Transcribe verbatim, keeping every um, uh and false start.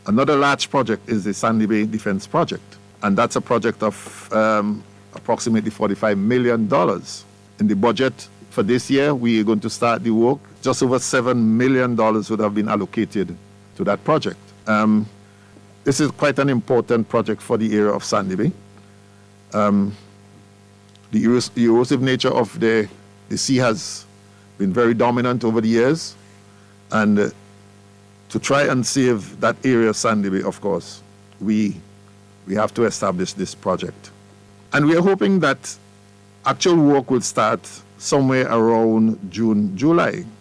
Another large project is the Sandy Bay Defense Project, and that's a project of um, approximately forty-five million dollars. In the budget for this year, we are going to start the work. Just over seven million dollars would have been allocated to that project. Um, this is quite an important project for the area of Sandy Bay. Um, the eros- erosive nature of the, the sea has been very dominant over the years, and uh, to try and save that area of Sandy Bay, of course, we, we have to establish this project. And we are hoping that actual work will start somewhere around June, July.